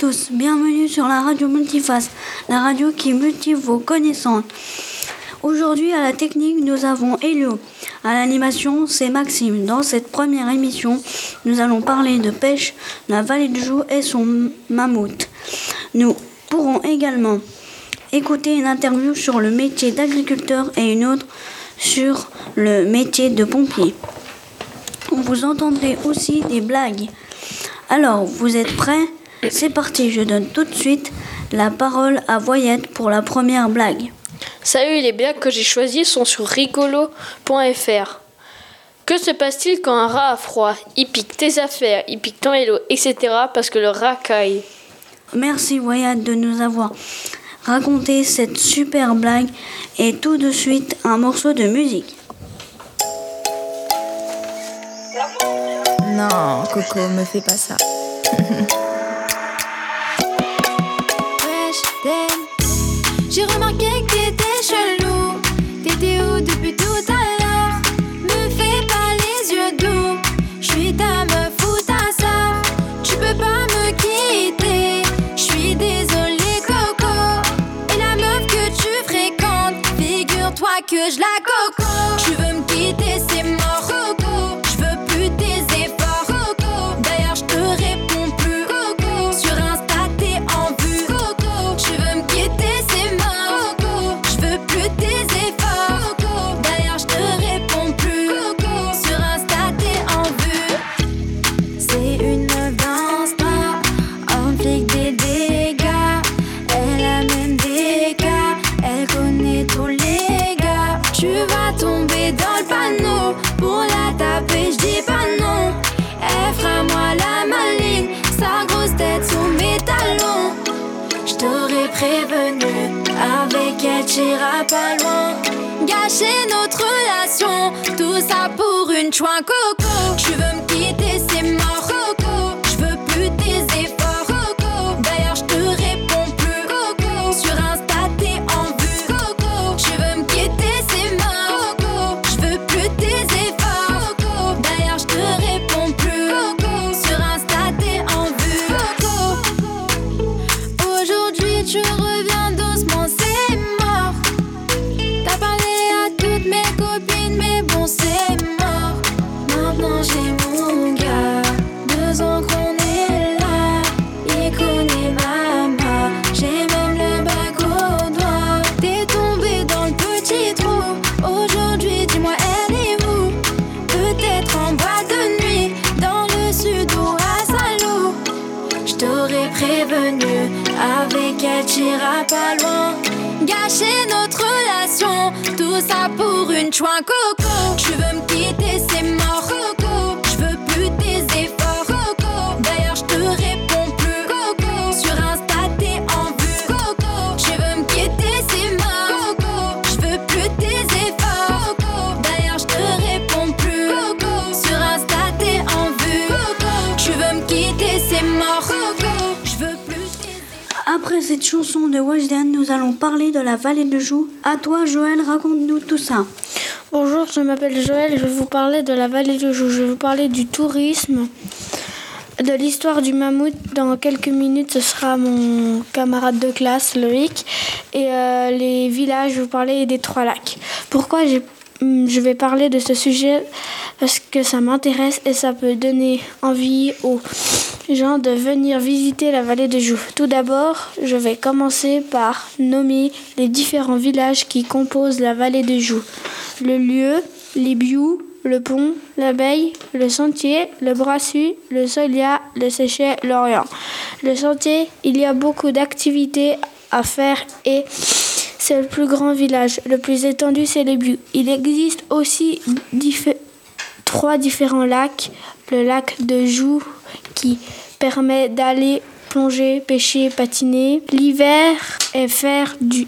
tous, bienvenue sur la radio Multiface, la radio qui multiplie vos connaissances. Aujourd'hui à la technique, nous avons Elio. À l'animation, c'est Maxime. Dans cette première émission, nous allons parler de pêche, la vallée du Joux et son mammouth. Nous pourrons également écouter une interview sur le métier d'agriculteur et une autre sur le métier de pompier. Vous entendrez aussi des blagues. Alors, vous êtes prêts ? C'est parti, je donne tout de suite la parole à Voyette pour la première blague. Salut, les blagues que j'ai choisies sont sur rigolo.fr. Que se passe-t-il quand un rat a froid ? Il pique tes affaires, il pique ton vélo, etc. parce que le rat caille. Merci Voyette de nous avoir raconté cette super blague et tout de suite un morceau de musique. Non, Coco, me fais pas ça. Wesh, j'ai remarqué que t'étais chelou. T'étais où depuis tout à l'heure? Me fais pas les yeux doux. J'suis ta meuf ou ta soeur. Tu peux pas me quitter. J'suis désolée, Coco. Et la meuf que tu fréquentes, figure-toi que je la coco. Tu veux me quitter, c'est mort, Coco. J'veux plus tes efforts, Coco. D'ailleurs, j'te réponds plus, Coco. Sur Insta, t'es en vue, Coco. Tu veux me quitter, c'est mort, Coco. J'veux plus tes efforts, Coco. D'ailleurs, j'te réponds plus, Coco. Sur Insta, t'es en vue. C'est une meuf d'Insta, en flic des dégâts. Elle a même des cas, elle connaît tous les gars. Tu vas tomber dans le panneau, pour la taper, j'dis pas non. Elle fera moi la maline, sa grosse tête sous mes talons. J't'aurais prévenu, avec elle t'iras pas loin. Gâcher notre relation, tout ça pour une chouin, Coco. Tu veux me quitter, c'est mort, Coco. J'veux plus tes efforts, Coco. D'ailleurs, j'te réponds plus, Coco. Sur Insta, t'es en vue, Coco. Tu veux me quitter, c'est mort, Coco. J'veux plus tes efforts, Coco. D'ailleurs, j'te réponds plus, Coco. Sur Insta, t'es en vue, Coco. Aujourd'hui, tu reviens doucement, c'est mort. T'as parlé à toutes mes copines, mais bon, c'est mort. Maintenant, j'ai mon gars, 2 ans qu'on est là. Il connaît maman, j'ai même le bac au doigt. T'es tombé dans le petit trou. Aujourd'hui, dis-moi, elle est où? Peut-être en boîte de nuit, dans le sud ou à Salou. J't'aurais prévenu, avec elle t'iras pas loin. Gâcher notre relation, tout ça pour une chouin, Coco. Tu veux me quitter, c'est mort, Coco. J'veux plus tes efforts, Coco. D'ailleurs, j'te réponds plus, Coco. Sur Insta, t'es en vue, Coco. Tu veux me quitter, c'est mort, Coco. J'veux plus tes efforts, Coco. D'ailleurs, j'te réponds plus, Coco. Sur Insta, t'es en vue, Coco. Tu veux me quitter, c'est mort, Coco. J'veux plus tes efforts. Après cette chanson de Weshden, nous allons parler de la vallée du Joux. À toi Joël, raconte-nous tout ça. Bonjour, je m'appelle Joël et je vais vous parler de la vallée du Joux. Je vais vous parler du tourisme, de l'histoire du mammouth. Dans quelques minutes, ce sera mon camarade de classe, Loïc. Et les villages, je vais vous parler des 3 lacs. Pourquoi je vais parler de ce sujet? Parce que ça m'intéresse et ça peut donner envie aux gens de venir visiter la vallée du Joux. Tout d'abord, je vais commencer par nommer les différents villages qui composent la vallée du Joux. Le lieu, les Biou, le pont, l'abeille, le sentier, le brassus, le solia, le séchet, l'orient. Le sentier, il y a beaucoup d'activités à faire et c'est le plus grand village. Le plus étendu, c'est les Biou. Il existe aussi 3 différents lacs. Le lac de Joux qui permet d'aller plonger, pêcher, patiner. L'hiver est faire du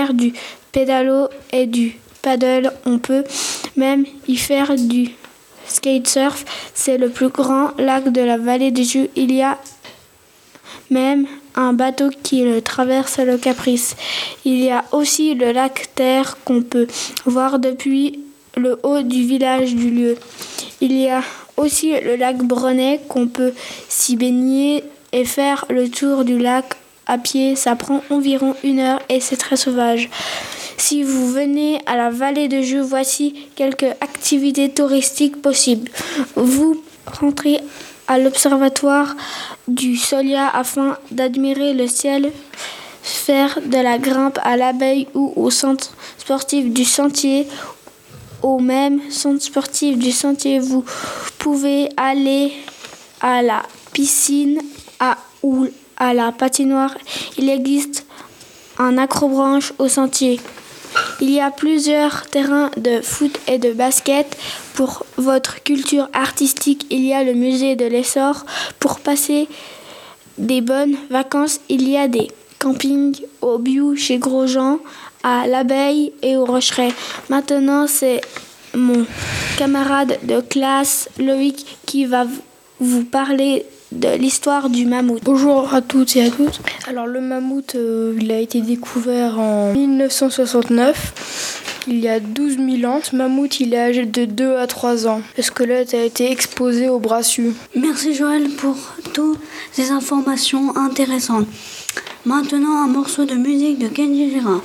pédalo et du paddle. On peut même y faire du skatesurf. C'est le plus grand lac de la vallée du Joux. Il y a même un bateau qui le traverse le Caprice. Il y a aussi le lac Terre qu'on peut voir depuis le haut du village du lieu. Il y a aussi le lac Brenet qu'on peut s'y baigner et faire le tour du lac à pied, ça prend environ 1 heure et c'est très sauvage. Si vous venez à la vallée de Joux, voici quelques activités touristiques possibles. Vous rentrez à l'observatoire du Solia afin d'admirer le ciel, faire de la grimpe à l'abeille ou au centre sportif du Sentier. Au même centre sportif du Sentier, vous pouvez aller à la piscine ou à la patinoire. Il existe un acrobranche au Sentier. Il y a plusieurs terrains de foot et de basket. Pour votre culture artistique, il y a le musée de l'Essor. Pour passer des bonnes vacances, il y a des campings au Biou chez Grosjean, à l'Abeille et au Rocheret. Maintenant, c'est mon camarade de classe, Loïc, qui va vous parler de l'histoire du mammouth. Bonjour à toutes et à tous. Alors le mammouth, il a été découvert en 1969, il y a 12 000 ans. Ce mammouth, il est âgé de 2 à 3 ans. Le squelette a été exposé au Brassus. Merci Joël pour toutes ces informations intéressantes. Maintenant, un morceau de musique de Kenji Girac.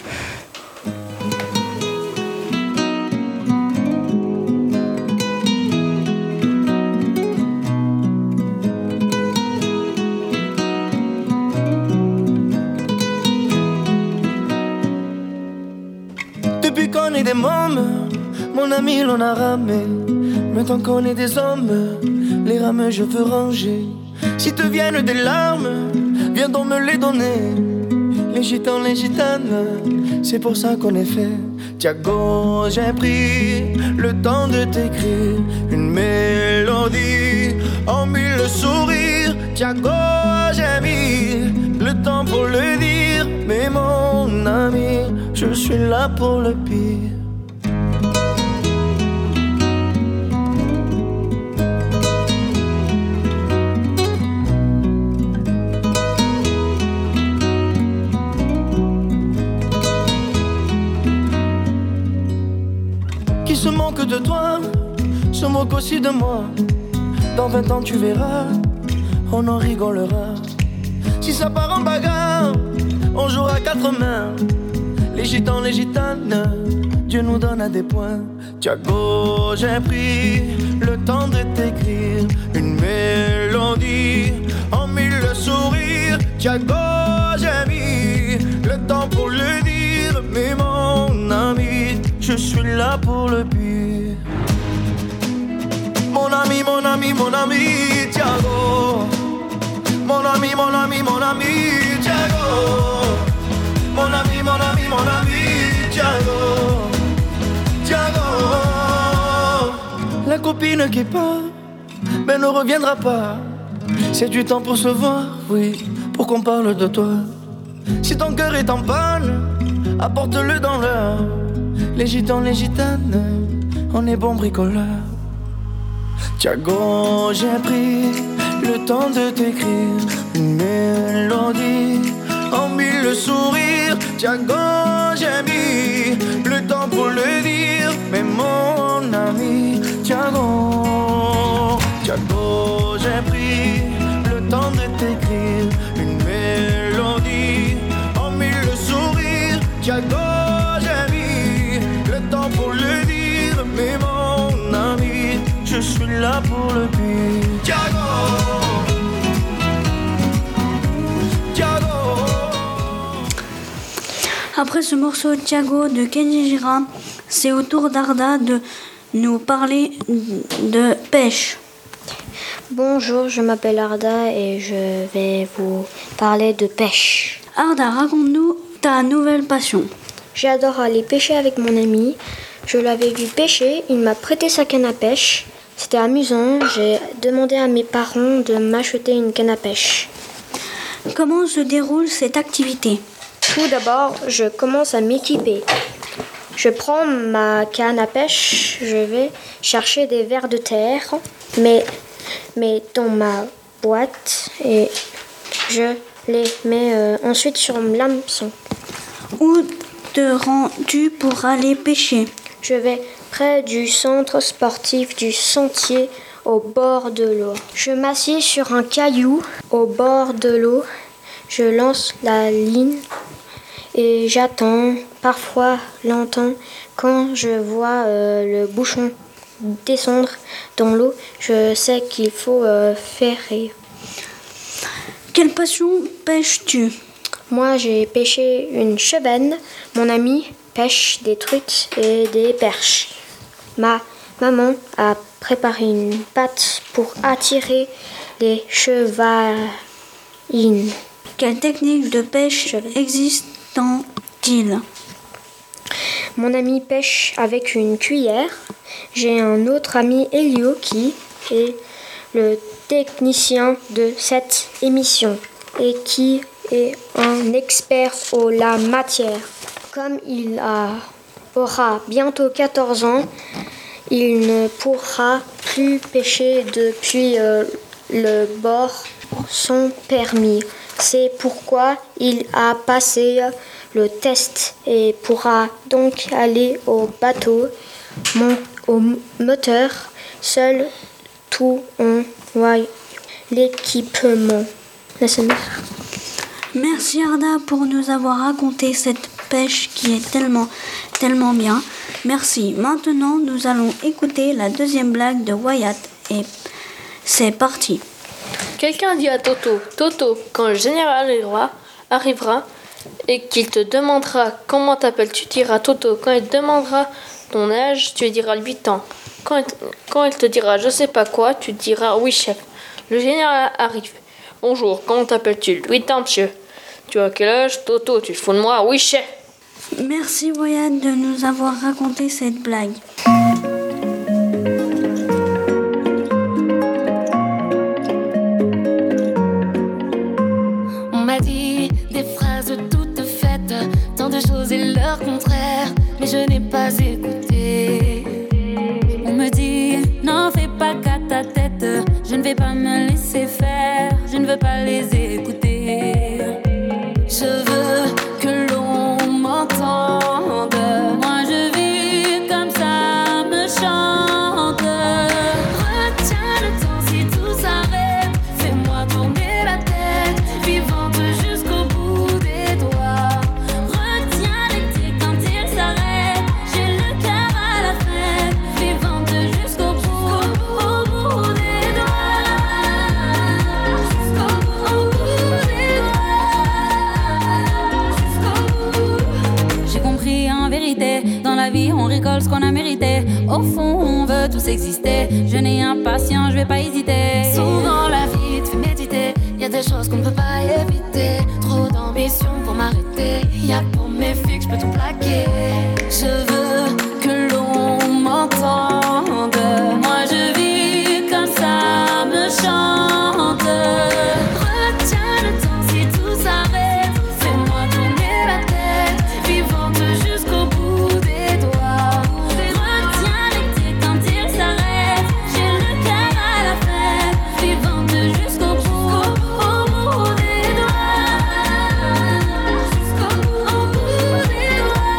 Depuis qu'on est des mômes, mon ami l'on a ramé. Maintenant qu'on est des hommes, les rames je veux ranger. Si te viennent des larmes, viens donc me les donner. Les gitans, les gitanes, c'est pour ça qu'on est fait. Thiago, j'ai pris le temps de t'écrire une mélodie en 1000 sourires. Thiago, j'ai mis le temps pour le dire. Mais mon ami, je suis là pour le pire. Qui se moque de toi, se moque aussi de moi. Dans 20 ans tu verras, on en rigolera. Si ça part en bagarre, on jouera 4 mains. Les gitans, les gitanes, Dieu nous donne à des points. Thiago, j'ai pris le temps de t'écrire une mélodie en 1000 sourires. Thiago, j'ai mis le temps pour le dire. Mais mon ami, je suis là pour le pire. Mon ami, mon ami, mon ami, Thiago. Mon ami, mon ami, mon ami, Thiago. Mon ami, mon ami, mon ami, Thiago. Thiago. La copine qui part, mais ne reviendra pas. C'est du temps pour se voir, oui, pour qu'on parle de toi. Si ton cœur est en panne, apporte-le dans l'heure. Les gitans, les gitanes, on est bons bricoleurs. Thiago, j'ai pris le temps de t'écrire une mélodie en 1000 sourires. Thiago, j'ai mis le temps pour le dire. Mais mon ami, Thiago, Thiago, j'ai pris le temps de t'écrire une mélodie en 1000 sourires. Thiago, j'ai mis le temps pour le dire. Mais mon ami, je suis là pour le pire. Thiago, Thiago. Après ce morceau Thiago de Kenji Girac, c'est au tour d'Arda de nous parler de pêche. Bonjour, je m'appelle Arda et je vais vous parler de pêche. Arda, raconte-nous ta nouvelle passion. J'adore aller pêcher avec mon ami. Je l'avais vu pêcher, il m'a prêté sa canne à pêche. C'était amusant, j'ai demandé à mes parents de m'acheter une canne à pêche. Comment se déroule cette activité? Tout d'abord, je commence à m'équiper. Je prends ma canne à pêche, je vais chercher des vers de terre, mais dans ma boîte et je les mets ensuite sur l'hameçon. Où te rends-tu pour aller pêcher? Je vais près du centre sportif du Sentier au bord de l'eau. Je m'assieds sur un caillou au bord de l'eau. Je lance la ligne et j'attends, parfois longtemps. Quand je vois le bouchon descendre dans l'eau, je sais qu'il faut faire rire. Quelle passion pêches-tu? Moi, j'ai pêché une chevenne. Mon ami pêche des truites et des perches. Ma maman a préparé une pâte pour attirer les chevalines. Quelle technique de pêche existe-t-il? Mon ami pêche avec une cuillère. J'ai un autre ami, Elio, qui est le technicien de cette émission et qui est un expert en la matière. Comme il aura bientôt 14 ans, il ne pourra plus pêcher depuis le bord sans permis. C'est pourquoi il a passé le test et pourra donc aller au bateau, au moteur, seul, tout en voyant l'équipement. Merci Arda pour nous avoir raconté cette pêche qui est tellement bien. Merci. Maintenant, nous allons écouter la deuxième blague de Wyatt et c'est parti. Quelqu'un dit à Toto, Toto, quand le général arrivera et qu'il te demandera comment t'appelles-tu, tu diras Toto. Quand il te demandera ton âge, tu lui diras 8 ans. Quand il te dira je sais pas quoi, tu diras oui chef. Le général arrive. Bonjour, comment t'appelles-tu? 8 ans monsieur. Tu as quel âge? Toto, tu te fous de moi? Oui chef. Merci Wyatt de nous avoir raconté cette blague. On m'a dit des phrases toutes faites, tant de choses et leur contraire, mais je n'ai pas écouté. On me dit n'en fais pas qu'à ta tête, je ne vais pas me laisser faire, je ne veux pas les écouter. Je veux que l'on m'entende, moi je vis comme ça me chante. Retiens le temps si tout s'arrête, fais-moi tourner la tête, vivante jusqu'au bout des doigts. Retiens l'été quand il s'arrête, j'ai le cœur à la fête, vivante jusqu'au bout des doigts. Jusqu'au bout des doigts. J'ai compris en vérité, dans la vie on récolte ce qu'on a mérité. Au fond on veut tous exister, jeune et impatient, je vais pas hésiter. Souvent la vie te fait méditer, y a des choses qu'on ne peut pas éviter. Trop d'ambition pour m'arrêter, y a pour mes filles que je peux tout plaquer. Je veux que l'on m'entende, moi je vis comme ça me chante. Retiens le temps si tout s'arrête, fais-moi tourner la tête, vivante jusqu'au bout des doigts. Retiens l'été quand il s'arrête, j'ai le cœur à la fête, vivante jusqu'au bout des doigts. Jusqu'au bout des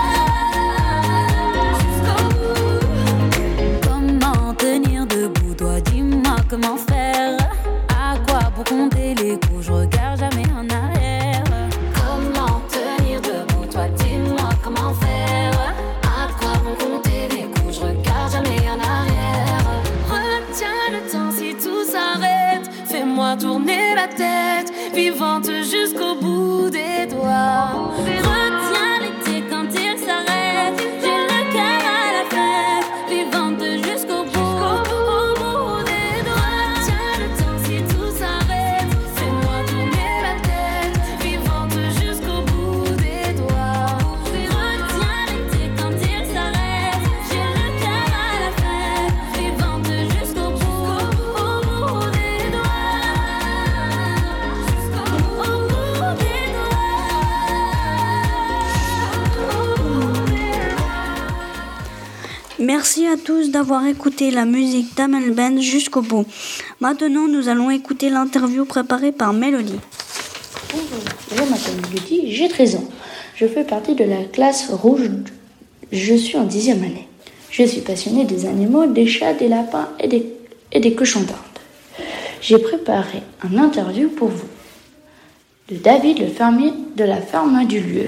doigts. Comment tenir debout, toi dis-moi comment faire. À quoi pour compter les coups, je regarde jamais en arrière. Comment tenir debout, toi dis-moi comment faire. À quoi pour compter les coups, je regarde jamais en arrière. Retiens le temps si tout s'arrête, fais-moi tourner la tête, vivante jusqu'au bout des doigts. Retiens l'été quand il s'arrête, j'ai le cœur à la fête, vivante jusqu'au bout des doigts. Retiens le temps si tout s'arrête, fais-moi tourner la tête, vivante jusqu'au bout des doigts. Retiens l'été quand il s'arrête, j'ai le cœur à la fête, vivante jusqu'au bout des doigts. Jusqu'au bout des Merci à tous d'avoir écouté la musique d'Amel Ben jusqu'au bout. Maintenant, nous allons écouter l'interview préparée par Mélodie. Bonjour, je m'appelle Mélodie, j'ai 13 ans. Je fais partie de la classe rouge. Je suis en 10e année. Je suis passionnée des animaux, des chats, des lapins et des cochons d'Inde. J'ai préparé un interview pour vous de David, le fermier de la ferme du lieu.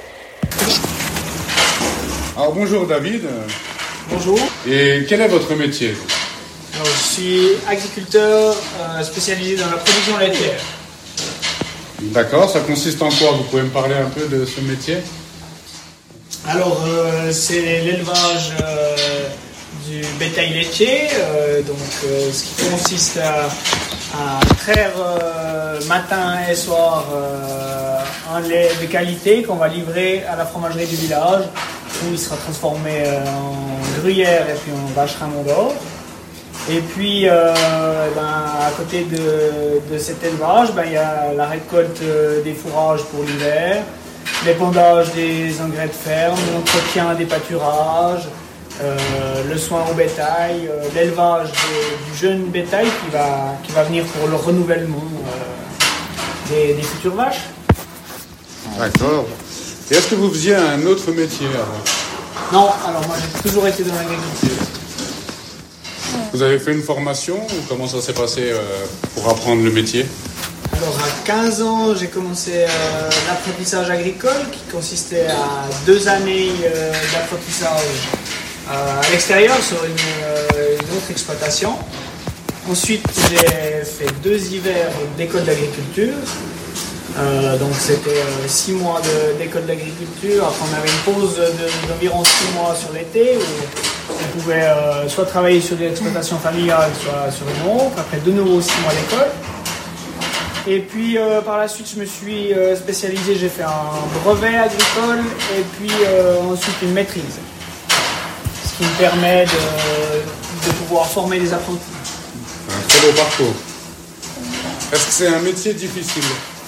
Alors bonjour David. Bonjour. Et quel est votre métier? Alors, je suis agriculteur spécialisé dans la production laitière. D'accord, ça consiste en quoi? Vous pouvez me parler un peu de ce métier? Alors, c'est l'élevage du bétail laitier, ce qui consiste à traire matin et soir un lait de qualité qu'on va livrer à la fromagerie du village, où il sera transformé en gruyère et puis en vache Raimond d'Or. Et puis, à côté de cet élevage, il y a la récolte des fourrages pour l'hiver, l'épandage des engrais de ferme, l'entretien des pâturages, le soin au bétail, l'élevage du jeune bétail qui va venir pour le renouvellement des futures vaches. D'accord. Et est-ce que vous faisiez un autre métier avant? Non, alors moi j'ai toujours été dans l'agriculture. Vous avez fait une formation ou comment ça s'est passé pour apprendre le métier? Alors à 15 ans, j'ai commencé l'apprentissage agricole qui consistait à 2 années d'apprentissage à l'extérieur sur une autre exploitation. Ensuite, j'ai fait 2 hivers d'école d'agriculture. Donc c'était 6 mois d'école d'agriculture. Après on avait une pause d'environ 6 mois sur l'été où on pouvait soit travailler sur des exploitations familiales, soit sur une autre. Après de nouveau 6 mois d'école. Et puis par la suite je me suis spécialisé, j'ai fait un brevet agricole et puis ensuite une maîtrise. Ce qui me permet de pouvoir former des apprentis. Un très beau parcours. Est-ce que c'est un métier difficile?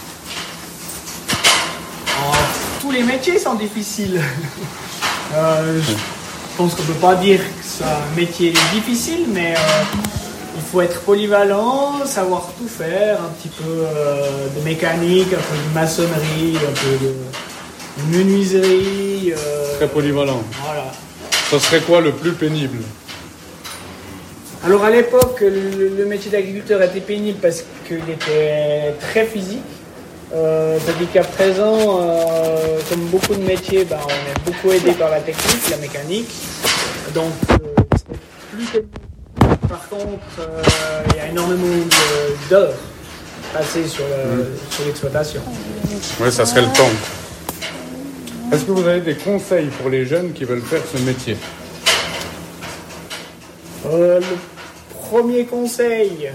Tous les métiers sont difficiles. Je pense qu'on ne peut pas dire que c'est un métier difficile, mais il faut être polyvalent, savoir tout faire, un petit peu de mécanique, un peu de maçonnerie, un peu de menuiserie. Très polyvalent. Voilà. Ça serait quoi le plus pénible? Alors à l'époque, le métier d'agriculteur était pénible parce qu'il était très physique. Tandis qu'à présent, comme beaucoup de métiers, on est beaucoup aidé par la technique, la mécanique. Donc, c'est plus technique. Par contre, il y a énormément d'heures passées sur l'exploitation. Oui, ça serait le temps. Est-ce que vous avez des conseils pour les jeunes qui veulent faire ce métier? Le premier conseil,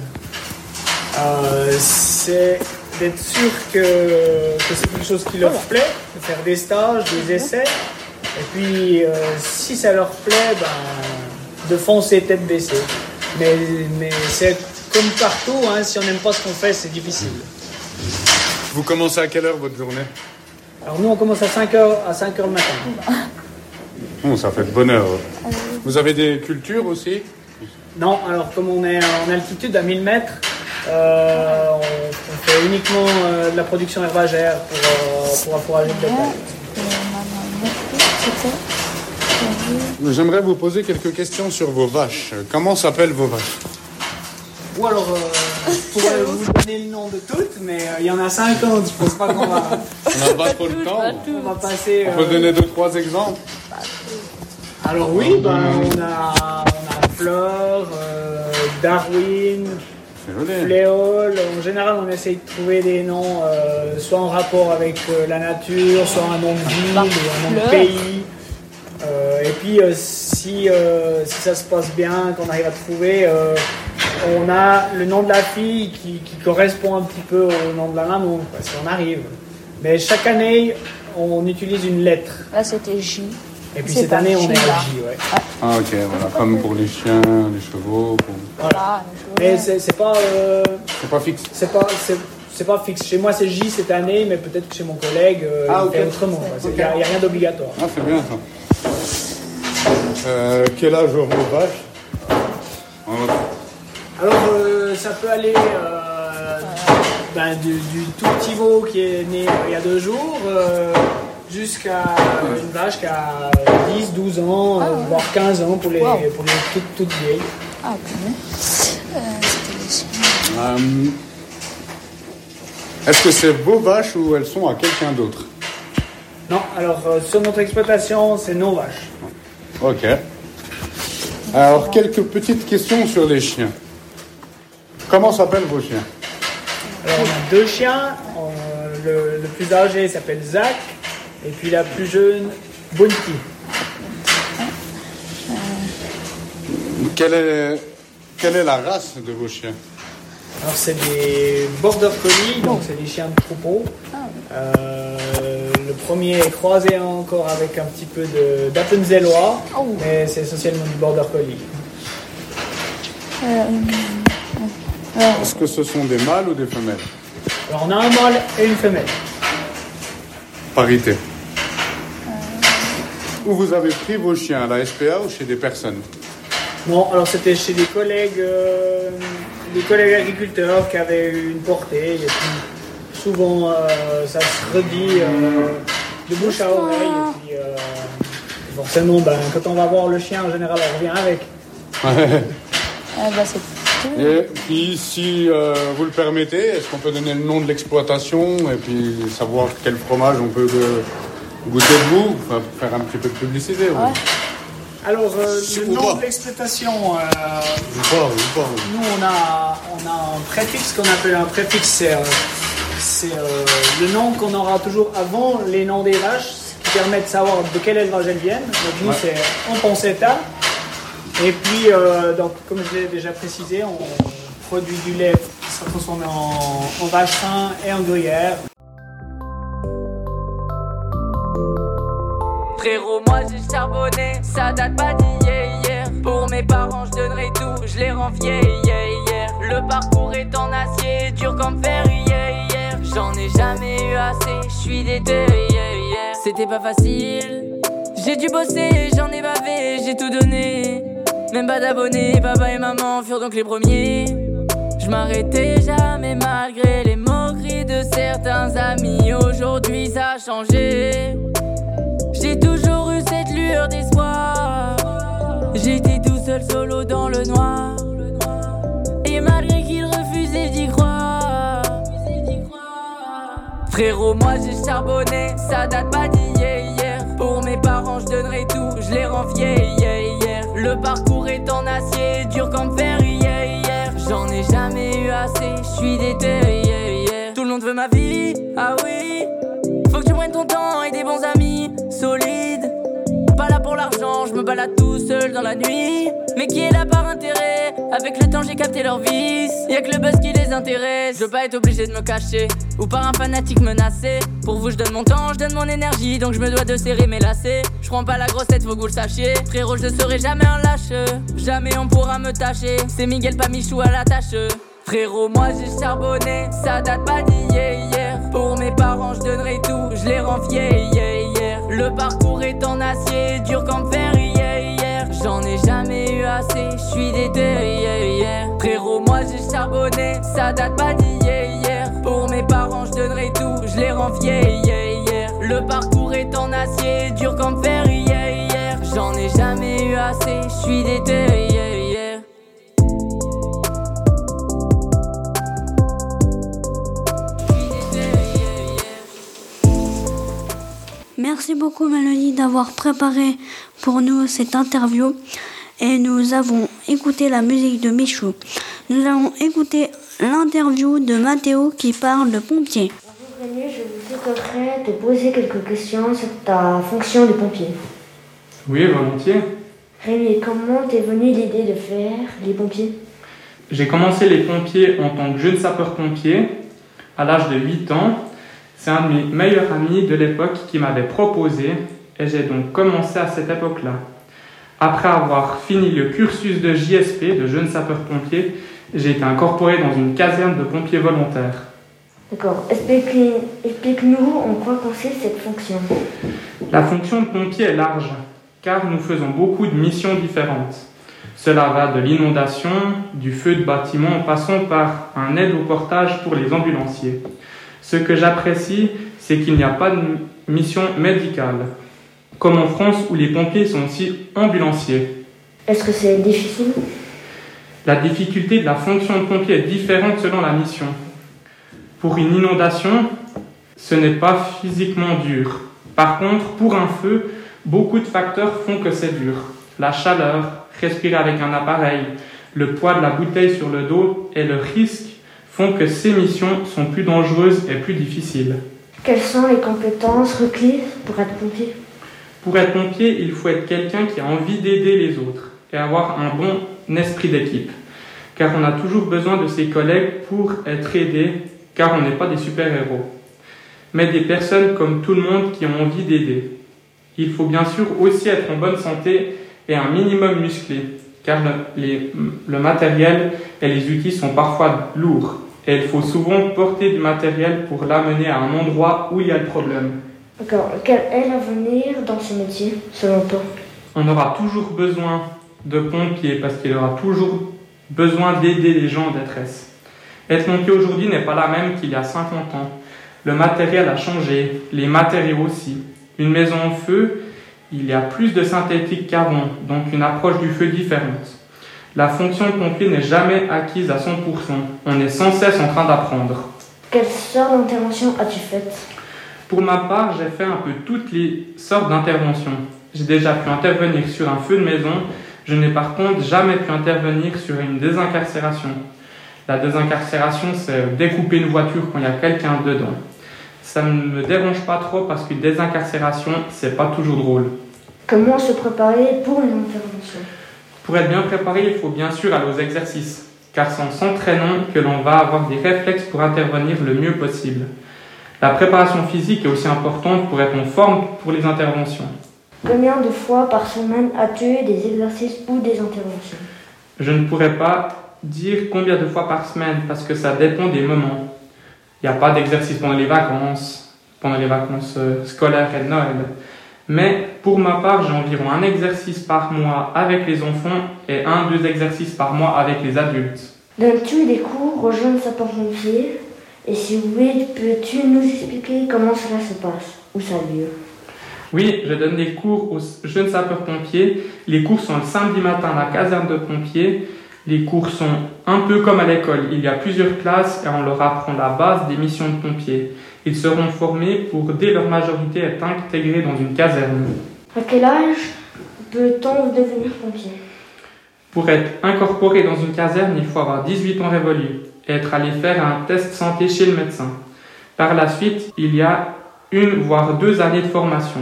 c'est d'être sûr que c'est quelque chose qui leur plaît, de faire des stages, des essais. Et puis, si ça leur plaît, de foncer tête baissée. Mais c'est comme partout, si on n'aime pas ce qu'on fait, c'est difficile. Vous commencez à quelle heure votre journée? Alors nous, on commence à 5h le matin. Oh, ça fait de bonne heure. Vous avez des cultures aussi? Non, alors comme on est en altitude à 1000 mètres, on fait uniquement de la production herbagère pour fourrager le bétail. J'aimerais vous poser quelques questions sur vos vaches. Comment s'appellent vos vaches? Ou alors, je pourrais vous donner le nom de toutes, mais il y en a 50, je pense pas qu'on va... On n'a pas trop le temps. On va passer... On peut donner 2-3 exemples? Alors oui, on a Fleur, Darwin, Fléole. En général, on essaye de trouver des noms soit en rapport avec la nature, soit un nom de ville ou un nom de pays. Et puis, si ça se passe bien, qu'on arrive à trouver, on a le nom de la fille qui correspond un petit peu au nom de la maman, si on arrive. Mais chaque année, on utilise une lettre. Là, c'était J. Et puis cette année, on est à J, ouais. Ah ok, voilà, comme pour les chiens, les chevaux. Voilà. Mais c'est pas... c'est pas fixe. C'est pas fixe. Chez moi, c'est J cette année, mais peut-être que chez mon collègue, il fait autrement. Il n'y a rien d'obligatoire. Ah, c'est bien ça. Quel âge ont vos vaches? Alors, ça peut aller du tout petit veau qui est né il y a 2 jours jusqu'à une vache qui a 10, 12 ans, voire 15 ans pour les toutes vieilles. Ah, bien. Est-ce que c'est vos vaches ou elles sont à quelqu'un d'autre? Non, alors sur notre exploitation, c'est nos vaches. Ok. Alors, quelques petites questions sur les chiens. Comment s'appellent vos chiens? Alors, on a 2 chiens. Le plus âgé s'appelle Zach, et puis la plus jeune, Bonti. Quelle est la race de vos chiens? Alors, c'est des border collie, donc c'est des chiens de troupeau. Le premier est croisé encore avec un petit peu d'Appenzellois, mais c'est essentiellement du border collie. Est-ce que ce sont des mâles ou des femelles? Alors, on a un mâle et une femelle. Parité. Où vous avez pris vos chiens, à la SPA ou chez des personnes? Non, alors c'était chez des collègues agriculteurs qui avaient eu une portée. Et puis souvent, ça se redit de bouche à oreille. Et puis, forcément, quand on va voir le chien, en général, on revient avec. Et puis, si vous le permettez, est-ce qu'on peut donner le nom de l'exploitation et puis savoir quel fromage on peut goûter de vous, enfin, faire un petit peu de publicité? Ouais. Alors, le nom de l'exploitation, nous, on a un préfixe qu'on appelle un préfixe. C'est le nom qu'on aura toujours avant les noms des vaches, ce qui permet de savoir de quel élevage elles viennent. Donc, nous, c'est en Pancetta. Et puis, donc, comme je l'ai déjà précisé, on produit du lait qui se transforme en vacherin et en gruyère. Frérot, moi j'ai charbonné, ça date pas d'hier. Pour mes parents, je donnerai tout, je les rends fiers. Le parcours est en acier, dur comme fer. J'en ai jamais eu assez, je suis déter. C'était pas facile, j'ai dû bosser, j'en ai bavé, j'ai tout donné. Même pas d'abonnés, papa et maman furent donc les premiers. Je m'arrêtais jamais malgré les moqueries de certains amis. Aujourd'hui ça a changé. J'ai toujours eu cette lueur d'espoir. J'étais tout seul solo dans le noir. Et malgré qu'ils refusaient d'y croire. Frérot, moi j'ai charbonné, ça date pas d'hier. Pour mes parents je donnerai tout, je les rends fiers. Le parcours est en acier, dur comme fer. J'en ai jamais eu assez, je suis déter. Tout le monde veut ma vie, ah oui. Faut que tu prennes ton temps et des bons amis solides. Pas là pour l'argent, je me balade tout seul dans la nuit. Mais qui est là par intérêt? Avec le temps j'ai capté leur vice. Y'a que le buzz qui les intéresse. Je veux pas être obligé de me cacher ou par un fanatique menacé. Pour vous je donne mon temps, je donne mon énergie. Donc je me dois de serrer mes lacets. Je prends pas la grossette, faut que vous le sachiez. Frérot, je ne serai jamais un lâche. Jamais on pourra me tâcher. C'est Miguel pas Michou à la tâche. Frérot, moi j'ai charbonné, ça date pas d'hier. Pour mes parents je donnerai tout, je les rends fiers. Le parcours est en acier, dur comme fer. J'en ai jamais eu assez, je suis déter. Frérot, moi j'ai charbonné, ça date pas d'hier. Pour mes parents je donnerai tout, je les rends fiers. Le parcours est en acier, dur comme fer. J'en ai jamais eu assez, je suis déter. Merci beaucoup Mélanie d'avoir préparé pour nous cette interview et nous avons écouté la musique de Michou. Nous allons écouter l'interview de Mathéo qui parle de pompier. Bonjour Rémi, je vous souhaiterais te poser quelques questions sur ta fonction de pompier. Oui, volontiers. Rémi, comment t'es venue l'idée de faire les pompiers? J'ai commencé les pompiers en tant que jeune sapeur-pompier à l'âge de 8 ans. C'est un de mes meilleurs amis de l'époque qui m'avait proposé et j'ai donc commencé à cette époque-là. Après avoir fini le cursus de JSP, de jeune sapeur-pompier, j'ai été incorporé dans une caserne de pompiers volontaires. D'accord. Explique-nous en quoi consiste cette fonction. La fonction de pompier est large, car nous faisons beaucoup de missions différentes. Cela va de l'inondation, du feu de bâtiment, en passant par un aide au portage pour les ambulanciers. Ce que j'apprécie, c'est qu'il n'y a pas de mission médicale, comme en France où les pompiers sont aussi ambulanciers. Est-ce que c'est difficile? La difficulté de la fonction de pompier est différente selon la mission. Pour une inondation, ce n'est pas physiquement dur. Par contre, pour un feu, beaucoup de facteurs font que c'est dur. La chaleur, respirer avec un appareil, le poids de la bouteille sur le dos et le risque font que ces missions sont plus dangereuses et plus difficiles. Quelles sont les compétences requises pour être pompier? Pour être pompier, il faut être quelqu'un qui a envie d'aider les autres et avoir un bon esprit d'équipe. Car on a toujours besoin de ses collègues pour être aidés, car on n'est pas des super-héros. Mais des personnes comme tout le monde qui ont envie d'aider. Il faut bien sûr aussi être en bonne santé et un minimum musclé, car le matériel et les outils sont parfois lourds. Et il faut souvent porter du matériel pour l'amener à un endroit où il y a le problème. D'accord. Quel est l'avenir dans ce métier, selon toi? On aura toujours besoin de pompiers parce qu'il y aura toujours besoin d'aider les gens en détresse. Être pompier aujourd'hui n'est pas la même qu'il y a 50 ans. Le matériel a changé, les matériaux aussi. Une maison en feu, il y a plus de synthétique qu'avant, donc une approche du feu différente. La fonction de pompier n'est jamais acquise à 100%. On est sans cesse en train d'apprendre. Quelle sorte d'intervention as-tu faite? Pour ma part, j'ai fait un peu toutes les sortes d'interventions. J'ai déjà pu intervenir sur un feu de maison. Je n'ai par contre jamais pu intervenir sur une désincarcération. La désincarcération, c'est découper une voiture quand il y a quelqu'un dedans. Ça ne me dérange pas trop parce qu'une désincarcération, c'est pas toujours drôle. Comment se préparer pour une intervention? Pour être bien préparé, il faut bien sûr aller aux exercices, car c'est en s'entraînant que l'on va avoir des réflexes pour intervenir le mieux possible. La préparation physique est aussi importante pour être en forme pour les interventions. Combien de fois par semaine as-tu eu des exercices ou des interventions? Je ne pourrais pas dire combien de fois par semaine, parce que ça dépend des moments. Il n'y a pas d'exercice pendant les vacances scolaires et de Noël. Mais pour ma part, j'ai environ un exercice par mois avec les enfants et 1-2 exercices par mois avec les adultes. Donnes-tu des cours aux jeunes sapeurs-pompiers? Et si oui, peux-tu nous expliquer comment cela se passe? Où ça a lieu? Oui, je donne des cours aux jeunes sapeurs-pompiers. Les cours sont le samedi matin à la caserne de pompiers. Les cours sont un peu comme à l'école. Il y a plusieurs classes et on leur apprend la base des missions de pompiers. Ils seront formés pour, dès leur majorité, être intégrés dans une caserne. À quel âge peut-on devenir pompier? Pour être incorporé dans une caserne, il faut avoir 18 ans révolus et être allé faire un test santé chez le médecin. Par la suite, il y a 1 voire 2 années de formation.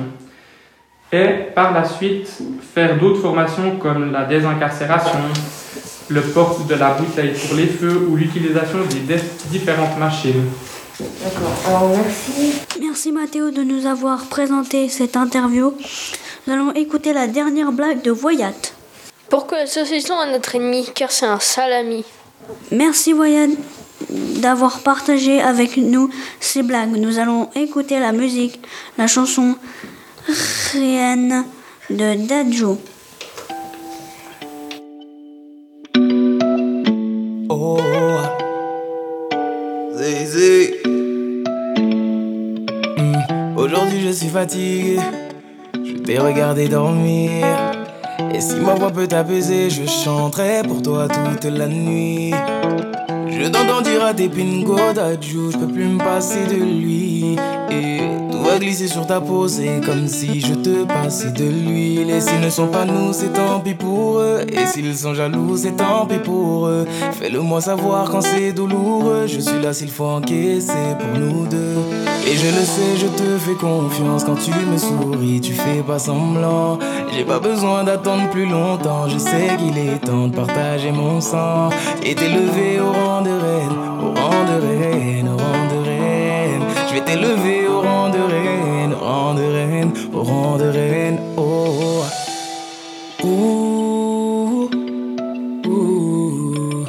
Et par la suite, faire d'autres formations comme la désincarcération, le port de la bouteille pour les feux ou l'utilisation des différentes machines. D'accord, alors merci. Merci Mathéo de nous avoir présenté cette interview. Nous allons écouter la dernière blague de Voyat. Pourquoi le saucisson est notre ennemi? Car c'est un sale ami. Merci Voyat d'avoir partagé avec nous ces blagues. Nous allons écouter la musique, la chanson Rien de Dadju. Oh, Zézé. Aujourd'hui je suis fatigué, je t'ai regardé dormir. Et si ma voix peut t'apaiser, je chanterai pour toi toute la nuit. Je t'entends dire à tes pingo d'adjou, je peux plus me passer de lui. Et tout va glisser sur ta peau, c'est comme si je te passais de l'huile. Et s'ils ne sont pas nous, c'est tant pis pour eux. Et s'ils sont jaloux, c'est tant pis pour eux. Fais-le-moi savoir quand c'est douloureux. Je suis là s'il faut encaisser pour nous deux. Et je le sais, je te fais confiance. Quand tu me souris, tu fais pas semblant. J'ai pas besoin d'attendre plus longtemps. Je sais qu'il est temps de partager mon sang. Et t'élever au rang de reine, au rang de reine, au rang de reine. Je vais t'élever au rang de reine, au rang de reine, au rang de reine. Oh, ouh, ouh.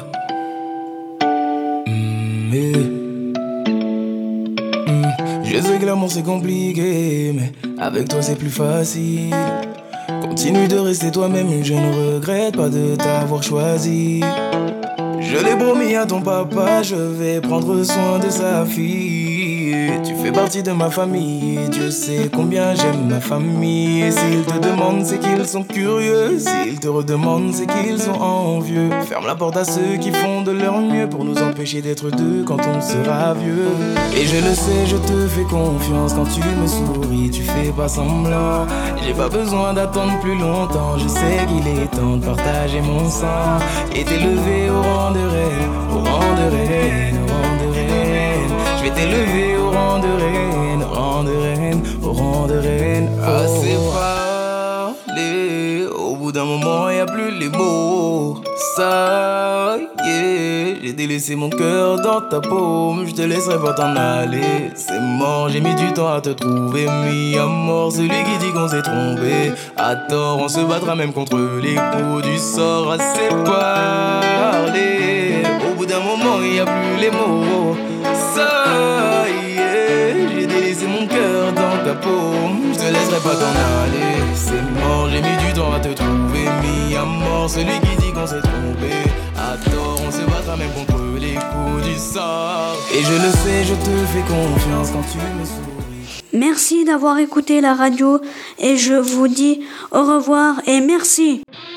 Je sais que l'amour c'est compliqué, mais avec toi c'est plus facile. Continue de rester toi-même, je ne regrette pas de t'avoir choisi. Je l'ai promis à ton papa, je vais prendre soin de sa fille. Tu fais partie de ma famille. Dieu sait combien j'aime ma famille. Et s'ils te demandent, c'est qu'ils sont curieux. S'ils te redemandent, c'est qu'ils sont envieux. Ferme la porte à ceux qui font de leur mieux pour nous empêcher d'être deux quand on sera vieux. Et je le sais, je te fais confiance. Quand tu me souris, tu fais pas semblant. J'ai pas besoin d'attendre plus longtemps. Je sais qu'il est temps de partager mon sang et t'élever au rang de reine, au rang de reine, au rang de reine. Je vais t'élever au rang de reine, au rang de reine, au rang de reine. Assez parlé, au bout d'un moment y a plus les mots. Ça y est, j'ai délaissé mon cœur dans ta paume. Je te laisserai pas t'en aller, c'est mort. J'ai mis du temps à te trouver, mis à mort celui qui dit qu'on s'est trompé. À tort, on se battra même contre les coups du sort. Assez parlé, au bout d'un moment y a plus les mots. Ça y est, j'ai délaissé mon cœur dans ta paume. Je te laisserai pas t'en aller, c'est mort. J'ai mis du temps à te trouver, mis à mort celui qui dit qu'on s'est trompé. À tort, on se battra même contre les coups du sort. Et je le sais, je te fais confiance quand tu me souris. Merci d'avoir écouté la radio et je vous dis au revoir et merci.